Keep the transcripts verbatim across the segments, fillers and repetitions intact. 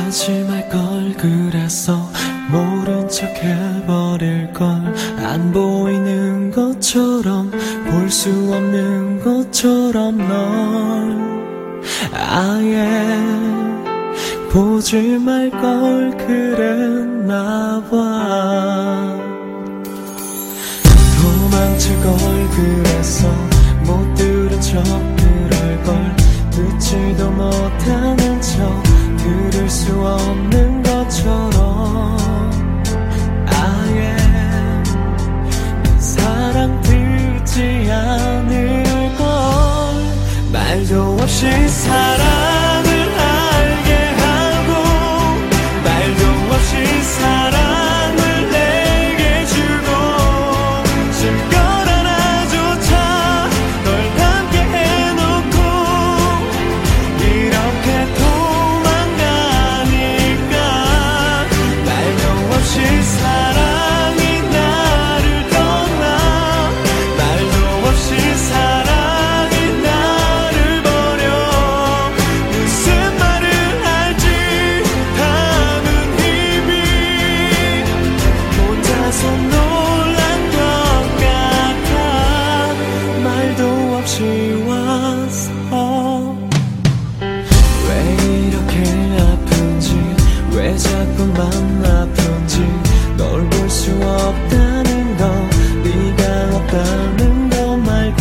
하지 말걸 그랬어. 모른 척 해버릴걸. 안 보이는 것처럼 볼 수 없는 것처럼 널 아예 보지 말걸 그랬나봐. 도망칠 걸 그랬어. 못 들은 척 그럴걸. 듣지도 못하는 척 들을 수 없는 것처럼 아예 사랑 듣지 않을걸. 말도 없이 사랑을 알게 하고 말도 없이 사랑을 내게 주고 숨결 하나조차 널 닮게 해놓고 이렇게 도망가니까 말도 없이 사랑이 나를 떠나 말도 없이 사랑이 나를 버려 무슨 말을 할지 담은 힘이 혼자서 놀란 것 같아. 말도 없이 와서 왜 이렇게 아픈지 왜 자꾸만 아픈지 널 볼 수 없다는 거 네가 없다는 거 말고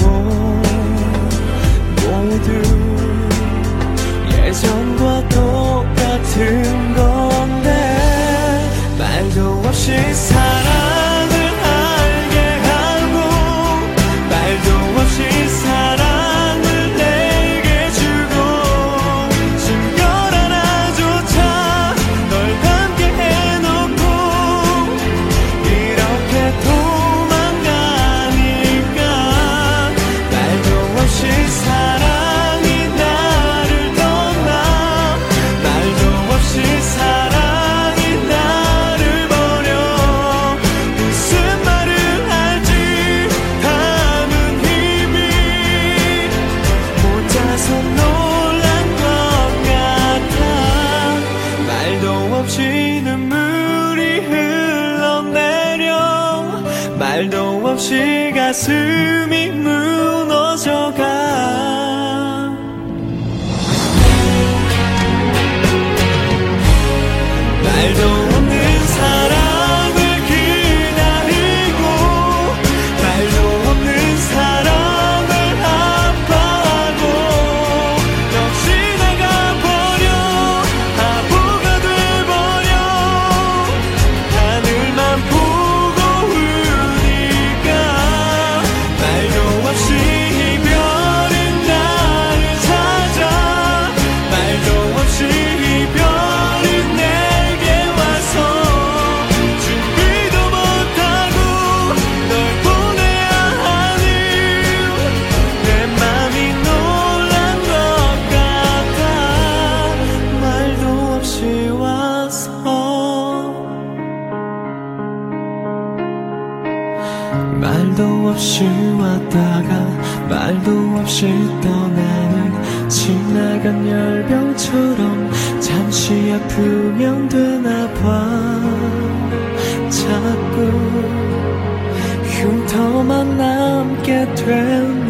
모두 예전과 똑같은 건데 말도 없이 사랑을 알게 하고 말도 없이 사랑을 내게 주고 숨결 하나조차 널 닮게 해놓고 이렇게 도망가니까 말도 없이 사랑이 나를 떠나 말도 없이 사랑이 나를 버려 무슨 말을 할지 담은 힘이 혼자서 놀란 것 같아. 말도 없이 눈물이 흘러내려 말도 없이 가슴이 무너져가. 말도 없는 사랑을 기다리고 말도 없는 사랑을 아파하고 역시 내가 버려 바보가 돼버려 하늘만 보고 우니까 말도 없이 이별은 나를 찾아 말도 없이 이별은 내게 와서 준비도 못하고 널 보내야 하는 내 맘이 놀란 것 같아. 말도 없이 와서 말도 없이 왔다가 말도 없이 떠나는 지나간 열병처럼 잠시 아프면 되나봐. 자꾸 흉터만 남게 된